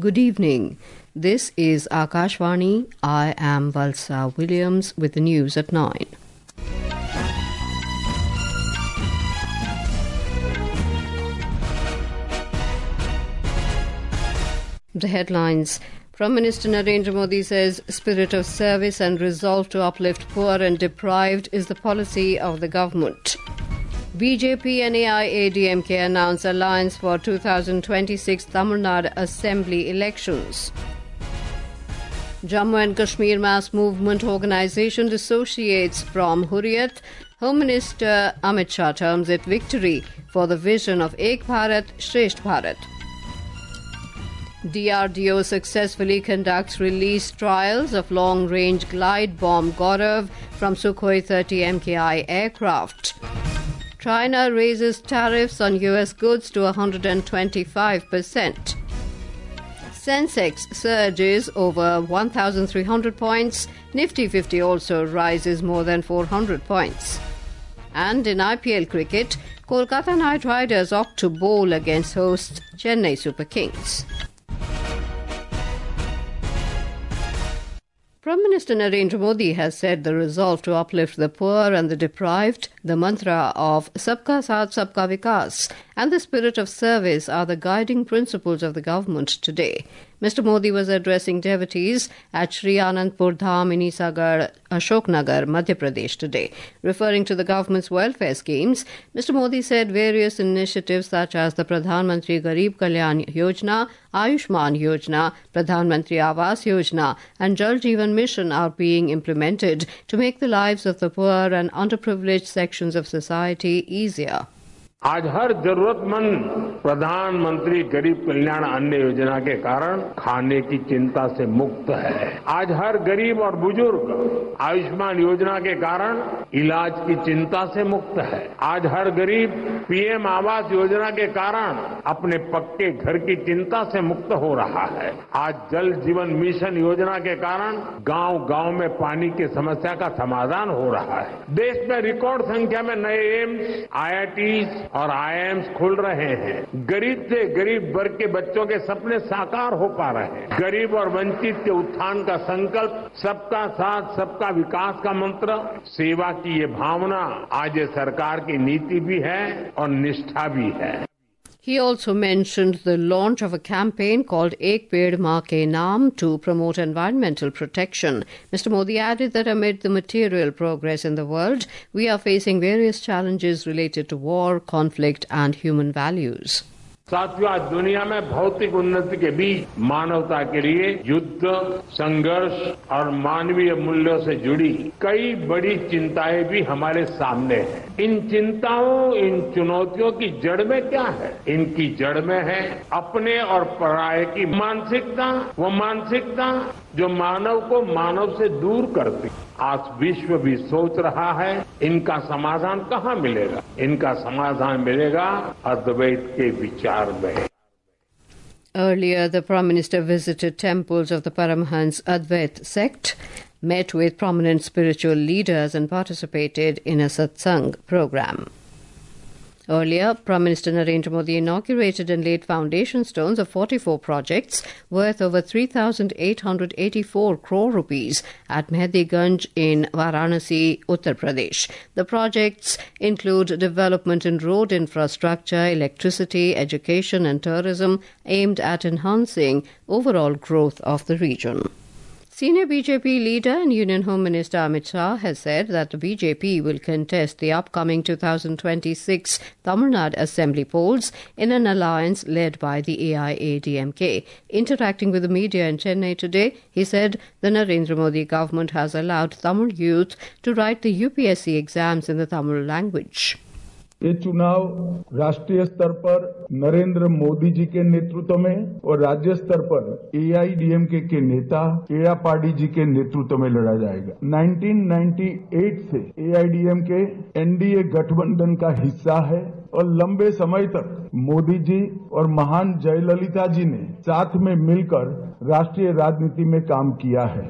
Good evening. This is Akashvani. I am Valsa Williams with the news at 9. The headlines. Prime Minister Narendra Modi says spirit of service and resolve to uplift poor and deprived is the policy of the government. BJP and AIADMK announce alliance for 2026 Tamil Nadu Assembly elections. Jammu and Kashmir Mass Movement Organisation dissociates from Hurriyat. Home Minister Amit Shah terms it victory for the vision of Ek Bharat, Shresth Bharat. DRDO successfully conducts release trials of long-range glide bomb Gaurav from Sukhoi 30 MKI aircraft. China raises tariffs on US goods to 125%. Sensex surges over 1,300 points. Nifty 50 also rises more than 400 points. And in IPL cricket, Kolkata Knight Riders opt to bowl against hosts Chennai Super Kings. Prime Minister Narendra Modi has said the resolve to uplift the poor and the deprived, the mantra of Sabka Saath Sabka Vikas, and the spirit of service are the guiding principles of the government today. Mr. Modi was addressing devotees at Sri Anandpur Dham in Isagar, Ashoknagar, Madhya Pradesh today. Referring to the government's welfare schemes, Mr. Modi said various initiatives such as the Pradhan Mantri Garib Kalyan Yojana, Ayushman Yojana, Pradhan Mantri Awas Yojana and Jal Jeevan Mission are being implemented to make the lives of the poor and underprivileged sections of society easier. आज हर जरूरतमंद प्रधानमंत्री गरीब कल्याण अन्न योजना के कारण खाने की चिंता से मुक्त है। आज हर गरीब और बुजुर्ग आयुष्मान योजना के कारण इलाज की चिंता से मुक्त है। आज हर गरीब पीएम आवास योजना के कारण अपने पक्के घर की चिंता से मुक्त हो रहा है। आज जल जीवन मिशन योजना के कारण गांव-गांव में पानी की समस्या का समाधान हो रहा है। देश में रिकॉर्ड संख्या में नए एम्स, आईआईटीज और आईआईएम्स खुल रहे हैं। गरीब से गरीब वर्ग के बच्चों के सपने साकार हो पा रहे हैं। गरीब और वंचित के उत्थान का संकल्प, सबका साथ सबका विकास का मंत्र, सेवा की ये भावना आज ये सरकार की नीति भी है और निष्ठा भी है। He also mentioned the launch of a campaign called Ek Ped Maa Ke Naam to promote environmental protection. Mr. Modi added that amid the material progress in the world, we are facing various challenges related to war, conflict and human values. साथियों, आज दुनिया में भौतिक उन्नति के बीच मानवता के लिए युद्ध, संघर्ष और मानवीय मूल्यों से जुड़ी कई बड़ी चिंताएं भी हमारे सामने हैं। इन चिंताओं, इन चुनौतियों की जड़ में क्या है? इनकी जड़ में है अपने और पराये की मानसिकता, वो मानसिकता जो मानव को मानव से दूर करती। आज विश्व भी सोच रहा है इनका समाधान कहाँ मिलेगा? इनका समाधान मिलेगा अद्वैत के विचार में। Earlier, the Prime Minister visited temples of the Paramhans Advait sect, met with prominent spiritual leaders and participated in a satsang program. Earlier, Prime Minister Narendra Modi inaugurated and laid foundation stones of 44 projects worth over 3,884 crore rupees at Mehdiganj in Varanasi, Uttar Pradesh. The projects include development in road infrastructure, electricity, education and tourism aimed at enhancing overall growth of the region. Senior BJP leader and Union Home Minister Amit Shah has said that the BJP will contest the upcoming 2026 Tamil Nadu Assembly polls in an alliance led by the AIADMK. Interacting with the media in Chennai today, he said the Narendra Modi government has allowed Tamil youth to write the UPSC exams in the Tamil language. ये चुनाव राष्ट्रीय स्तर पर नरेंद्र मोदी जी के नेतृत्व में और राज्य स्तर पर एआईडीएमके के नेता एड़ापाडी जी के नेतृत्व में लड़ा जाएगा। 1998 से एआईडीएमके एनडीए गठबंधन का हिस्सा है और लंबे समय तक मोदी जी और महान जयललिता जी ने साथ में मिलकर राष्ट्रीय राजनीति में काम किया है।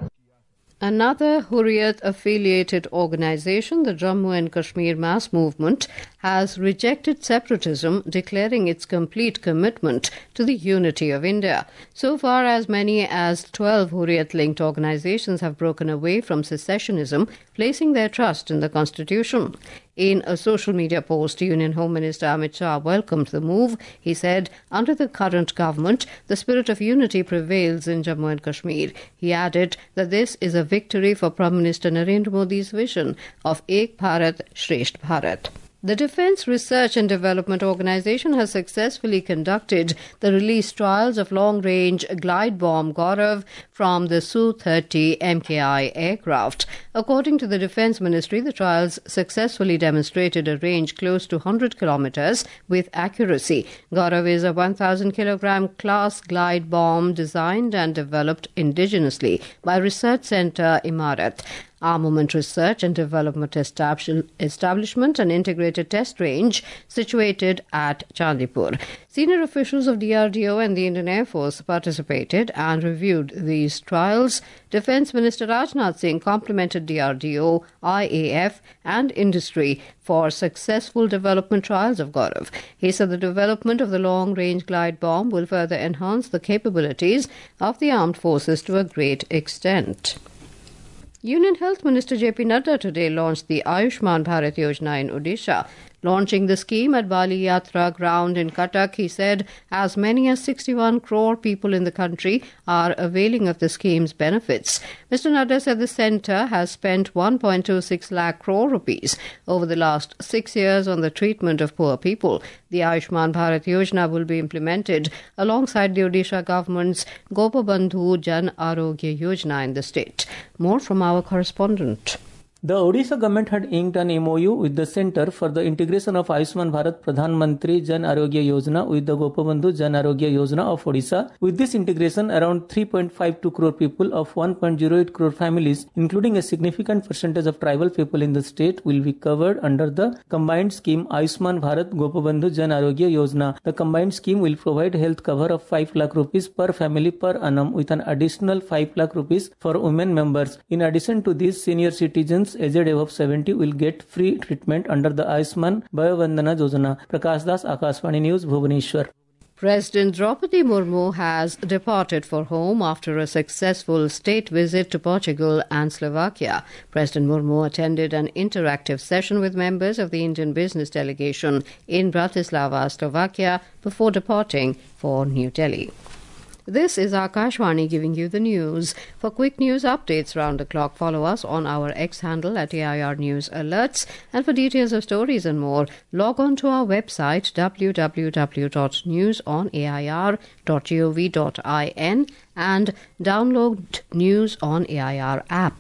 Another Hurriyat-affiliated organisation, the Jammu and Kashmir Mass Movement, has rejected separatism, declaring its complete commitment to the unity of India. So far, as many as 12 Hurriyat-linked organizations have broken away from secessionism, placing their trust in the Constitution. In a social media post, Union Home Minister Amit Shah welcomed the move. He said, under the current government, the spirit of unity prevails in Jammu and Kashmir. He added that this is a victory for Prime Minister Narendra Modi's vision of Ek Bharat, Shresth Bharat. The Defence Research and Development Organisation has successfully conducted the release trials of long-range glide bomb Gaurav from the Su-30 MKI aircraft. According to the Defence Ministry, the trials successfully demonstrated a range close to 100 kilometres with accuracy. Gaurav is a 1,000-kilogram class glide bomb designed and developed indigenously by Research Centre Imarat. Armament Research and Development Establishment, an integrated test range situated at Chandipur. Senior officials of DRDO and the Indian Air Force participated and reviewed these trials. Defence Minister Rajnath Singh complimented DRDO, IAF and industry for successful development trials of Gaurav. He said the development of the long-range glide bomb will further enhance the capabilities of the armed forces to a great extent. Union Health Minister J.P. Nadda today launched the Ayushman Bharat Yojana in Odisha. Launching the scheme at Bali Yatra ground in Cuttack, he said as many as 61 crore people in the country are availing of the scheme's benefits. Mr. Nadda said the centre has spent 1.26 lakh crore rupees over the last 6 years on the treatment of poor people. The Ayushman Bharat Yojana will be implemented alongside the Odisha government's Gopabandhu Jan Arogya Yojana in the state. More from our correspondent. The Odisha government had inked an MOU with the Centre for the integration of Ayushman Bharat Pradhan Mantri Jan Arogya Yojana with the Gopabandhu Jan Arogya Yojana of Odisha. With this integration, around 3.52 crore people of 1.08 crore families, including a significant percentage of tribal people in the state, will be covered under the combined scheme Ayushman Bharat Gopabandhu Jan Arogya Yojana. The combined scheme will provide health cover of 5 lakh rupees per family per annum with an additional 5 lakh rupees for women members. In addition to this, senior citizens aged above 70 will get free treatment under the Ayushman Bhavandana Yojana. Prakash Das, Akashvani News, Bhubaneswar. President Draupadi Murmu has departed for home after a successful state visit to Portugal and Slovakia. President Murmu attended an interactive session with members of the Indian business delegation in Bratislava, Slovakia, before departing for New Delhi. This is Akashvani giving you the news. For quick news updates round the clock, follow us on our X handle at AIR News Alerts. And for details of stories and more, log on to our website www.newsonair.gov.in and download News on AIR app.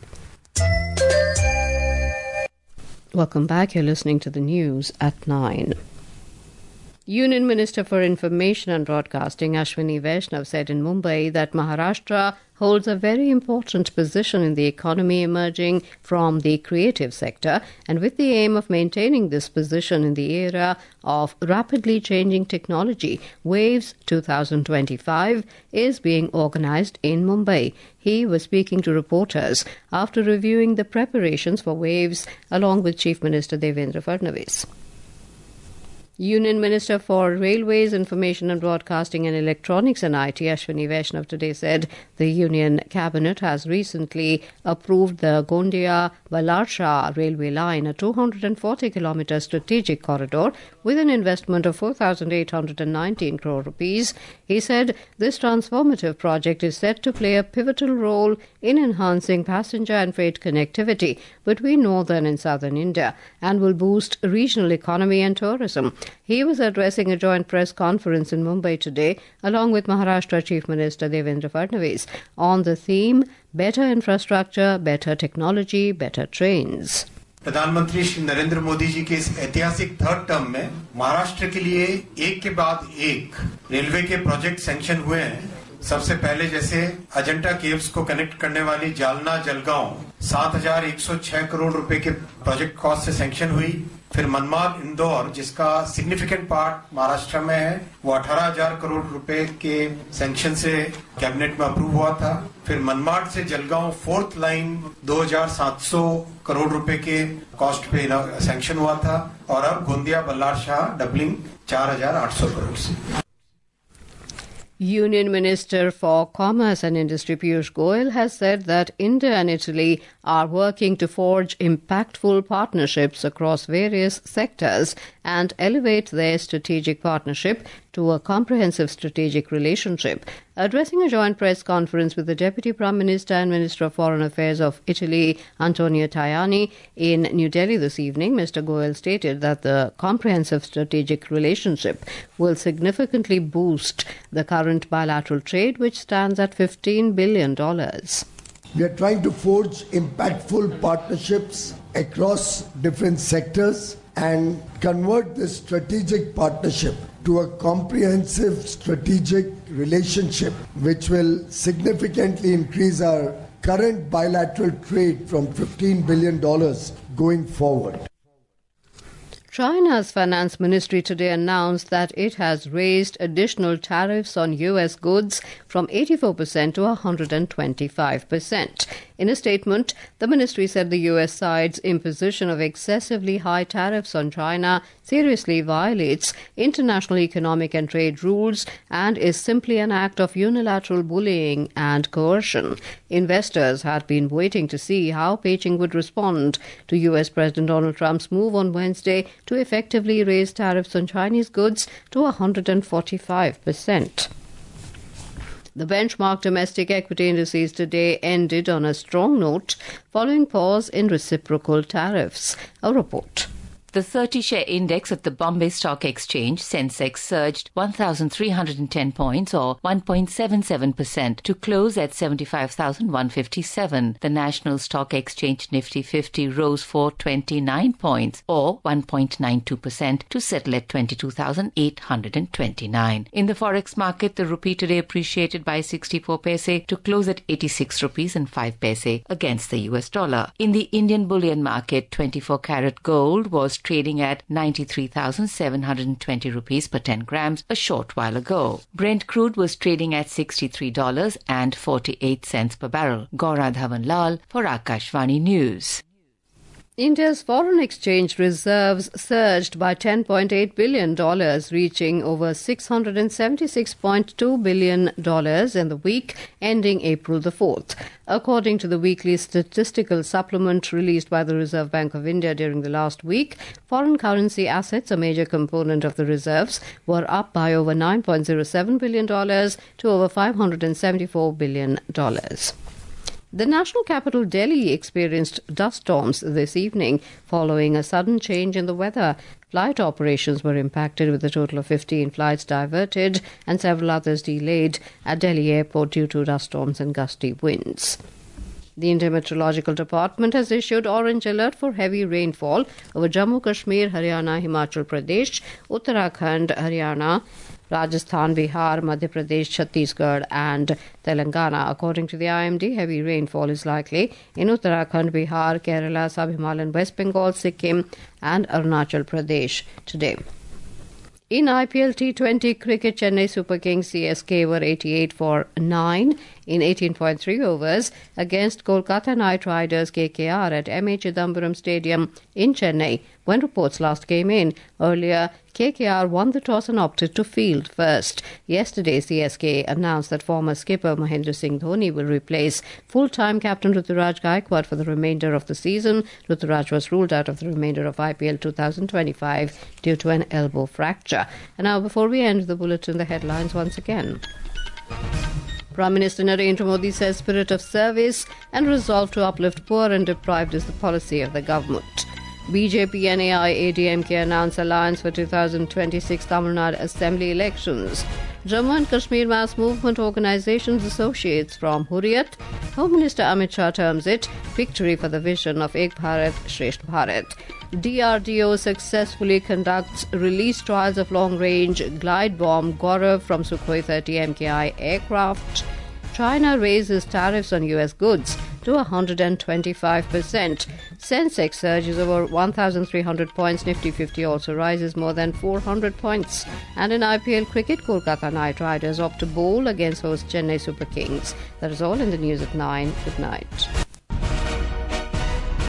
Welcome back. You're listening to the news at 9. Union Minister for Information and Broadcasting Ashwini Vaishnav said in Mumbai that Maharashtra holds a very important position in the economy emerging from the creative sector, and with the aim of maintaining this position in the era of rapidly changing technology, Waves 2025 is being organized in Mumbai. He was speaking to reporters after reviewing the preparations for Waves along with Chief Minister Devendra Fadnavis. Union Minister for Railways, Information and Broadcasting and Electronics and IT, Ashwini Vaishnav, today said the Union Cabinet has recently approved the Gondia-Balarsha railway line, a 240-kilometre strategic corridor with an investment of 4,819 crore rupees. He said this transformative project is set to play a pivotal role in enhancing passenger and freight connectivity between northern and southern India and will boost regional economy and tourism. He was addressing a joint press conference in Mumbai today along with Maharashtra Chief Minister Devendra Fadnavis on the theme Better Infrastructure, Better Technology, Better Trains. प्रधानमंत्री श्री नरेंद्र मोदी जी के इस ऐतिहासिक third term में महाराष्ट्र के लिए एक के बाद एक रेलवे के प्रोजेक्ट सैंक्शन हुए हैं। सबसे पहले जैसे अजंता केव्स को कनेक्ट करने वाली जालना जलगांव 7,106 करोड़ रुपए के प्रोजेक्ट कॉस्ट से सैंक्शन हुई फिर मनमाड इंदौर जिसका सिग्निफिकेंट पार्ट महाराष्ट्र में है, वो 18,000 करोड़ रुपए के सैंक्शन से कैबिनेट में अप्रूव हुआ था। फिर मनमाड से जलगांव 4th लाइन 2,700 करोड़ रुपए के कॉस्ट पे सैंक्शन हुआ था और अब गोंदिया बल्लार शाह डबलिंग 4,800 करोड़ से। Union Minister for Commerce and Industry Piyush Goyal has said that India and Italy are working to forge impactful partnerships across various sectors and elevate their strategic partnership to a comprehensive strategic relationship. Addressing a joint press conference with the Deputy Prime Minister and Minister of Foreign Affairs of Italy, Antonio Tajani, in New Delhi this evening, Mr. Goyal stated that the comprehensive strategic relationship will significantly boost the current bilateral trade, which stands at $15 billion. We are trying to forge impactful partnerships across different sectors and convert this strategic partnership to a comprehensive strategic relationship which will significantly increase our current bilateral trade from $15 billion going forward. China's finance ministry today announced that it has raised additional tariffs on U.S. goods from 84% to 125%. In a statement, the ministry said the U.S. side's imposition of excessively high tariffs on China seriously violates international economic and trade rules and is simply an act of unilateral bullying and coercion. Investors had been waiting to see how Beijing would respond to U.S. President Donald Trump's move on Wednesday to effectively raise tariffs on Chinese goods to 145%. The benchmark domestic equity indices today ended on a strong note following pause in reciprocal tariffs. A report. The 30-share index at the Bombay Stock Exchange, Sensex, surged 1,310 points or 1.77% to close at 75,157. The National Stock Exchange Nifty 50 rose for 29 points or 1.92% to settle at 22,829. In the forex market, the rupee today appreciated by 64 paise to close at 86 rupees and 5 paise against the US dollar. In the Indian bullion market, 24-carat gold was trading at 93,720 rupees per 10 grams a short while ago. Brent crude was trading at $63.48 per barrel. Gaura Dhawanlal for Akashvani News. India's foreign exchange reserves surged by $10.8 billion, reaching over $676.2 billion in the week ending April the 4th. According to the weekly statistical supplement released by the Reserve Bank of India during the last week, foreign currency assets, a major component of the reserves, were up by over $9.07 billion to over $574 billion. The national capital, Delhi, experienced dust storms this evening following a sudden change in the weather. Flight operations were impacted with a total of 15 flights diverted and several others delayed at Delhi Airport due to dust storms and gusty winds. The Indian Meteorological Department has issued orange alert for heavy rainfall over Jammu Kashmir, Haryana, Himachal Pradesh, Uttarakhand, Haryana, Rajasthan, Bihar, Madhya Pradesh, Chhattisgarh and Telangana. According to the IMD, heavy rainfall is likely in Uttarakhand, Bihar, Kerala, Sub-Himalayan, West Bengal, Sikkim and Arunachal Pradesh today. In IPL T20 cricket, Chennai Super Kings CSK were 88 for 9 in 18.3 overs against Kolkata Knight Riders KKR at MA Chidambaram Stadium in Chennai. When reports last came in earlier, KKR won the toss and opted to field first. Yesterday, CSK announced that former skipper Mahendra Singh Dhoni will replace full-time captain Ruturaj Gaikwad for the remainder of the season. Ruturaj was ruled out of the remainder of IPL 2025 due to an elbow fracture. And now, before we end the bulletin, the headlines once again. Prime Minister Narendra Modi says spirit of service and resolve to uplift poor and deprived is the policy of the government. BJP and AIADMK announce alliance for 2026 Tamil Nadu Assembly elections. Jammu and Kashmir Mass Movement Organizations Associates from Hurriyat. Home Minister Amit Shah terms it victory for the vision of Ek Bharat Shresth Bharat. DRDO successfully conducts release trials of long-range glide bomb Gaurav from Sukhoi 30 MKI aircraft. China raises tariffs on U.S. goods to 125%. Sensex surges over 1,300 points. Nifty 50 also rises more than 400 points. And in IPL cricket, Kolkata Knight Riders opt to bowl against host Chennai Super Kings. That is all in the news at 9. Good night.